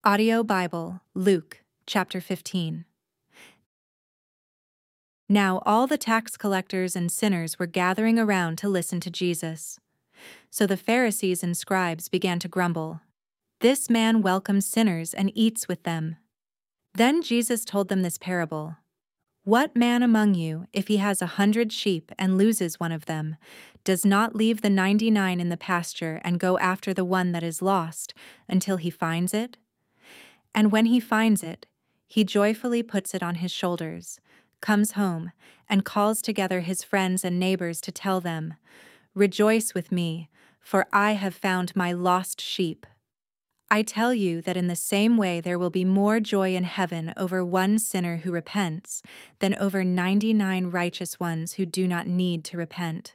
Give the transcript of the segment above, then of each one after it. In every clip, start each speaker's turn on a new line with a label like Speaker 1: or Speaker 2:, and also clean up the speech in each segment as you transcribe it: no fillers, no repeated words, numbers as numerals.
Speaker 1: Audio Bible, Luke, chapter 15. Now all the tax collectors and sinners were gathering around to listen to Jesus. So the Pharisees and scribes began to grumble. "This man welcomes sinners and eats with them." Then Jesus told them this parable. "What man among you, if he has 100 sheep and loses one of them, does not leave the 99 in the pasture and go after the one that is lost until he finds it? And when he finds it, he joyfully puts it on his shoulders, comes home, and calls together his friends and neighbors to tell them, 'Rejoice with me, for I have found my lost sheep.' I tell you that in the same way there will be more joy in heaven over one sinner who repents than over 99 righteous ones who do not need to repent.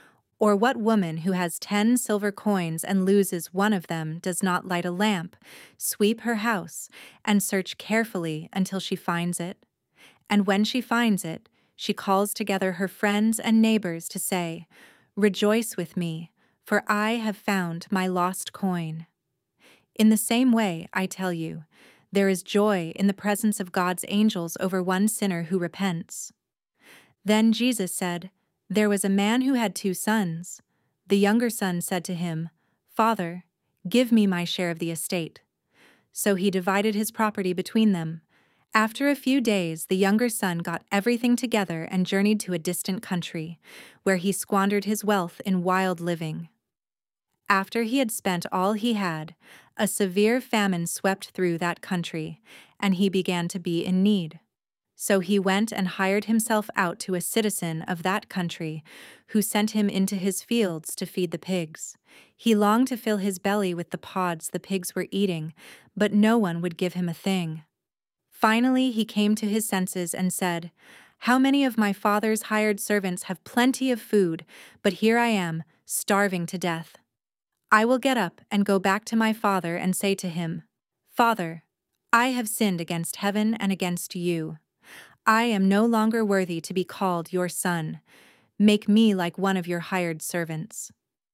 Speaker 1: Or what woman who has 10 silver coins and loses one of them does not light a lamp, sweep her house, and search carefully until she finds it? And when she finds it, she calls together her friends and neighbors to say, 'Rejoice with me, for I have found my lost coin.' In the same way, I tell you, there is joy in the presence of God's angels over one sinner who repents." Then Jesus said, "There was a man who had 2 sons. The younger son said to him, 'Father, give me my share of the estate.' So he divided his property between them. After a few days, the younger son got everything together and journeyed to a distant country, where he squandered his wealth in wild living. After he had spent all he had, a severe famine swept through that country, and he began to be in need. So he went and hired himself out to a citizen of that country, who sent him into his fields to feed the pigs. He longed to fill his belly with the pods the pigs were eating, but no one would give him a thing. Finally he came to his senses and said, 'How many of my father's hired servants have plenty of food, but here I am, starving to death. I will get up and go back to my father and say to him, "Father, I have sinned against heaven and against you. I am no longer worthy to be called your son. Make me like one of your hired servants."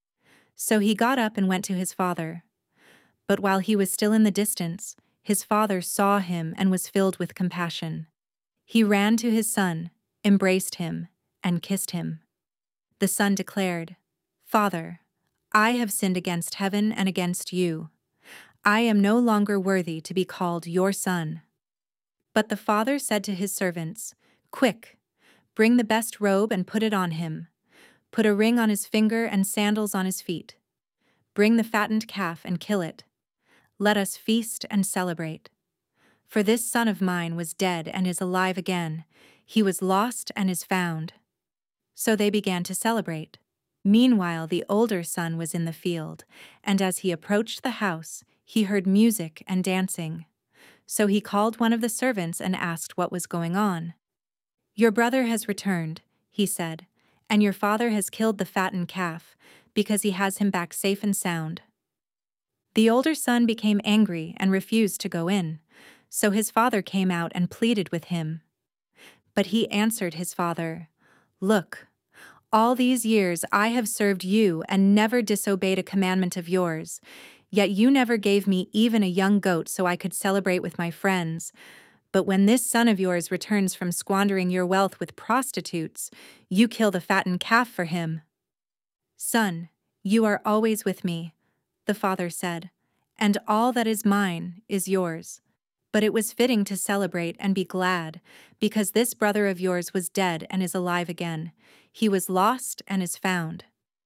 Speaker 1: So he got up and went to his father. But while he was still in the distance, his father saw him and was filled with compassion. He ran to his son, embraced him, and kissed him. The son declared, "Father, I have sinned against heaven and against you. I am no longer worthy to be called your son." But the father said to his servants, "Quick, bring the best robe and put it on him. Put a ring on his finger and sandals on his feet. Bring the fattened calf and kill it. Let us feast and celebrate. For this son of mine was dead and is alive again. He was lost and is found." So they began to celebrate. Meanwhile, the older son was in the field, and as he approached the house, he heard music and dancing. So he called one of the servants and asked what was going on. "Your brother has returned," he said, "and your father has killed the fattened calf, because he has him back safe and sound." The older son became angry and refused to go in, so his father came out and pleaded with him. But he answered his father, "Look, all these years I have served you and never disobeyed a commandment of yours. Yet you never gave me even a young goat so I could celebrate with my friends. But when this son of yours returns from squandering your wealth with prostitutes, you kill the fattened calf for him." "Son, you are always with me," the father said, "and all that is mine is yours. But it was fitting to celebrate and be glad, because this brother of yours was dead and is alive again. He was lost and is found."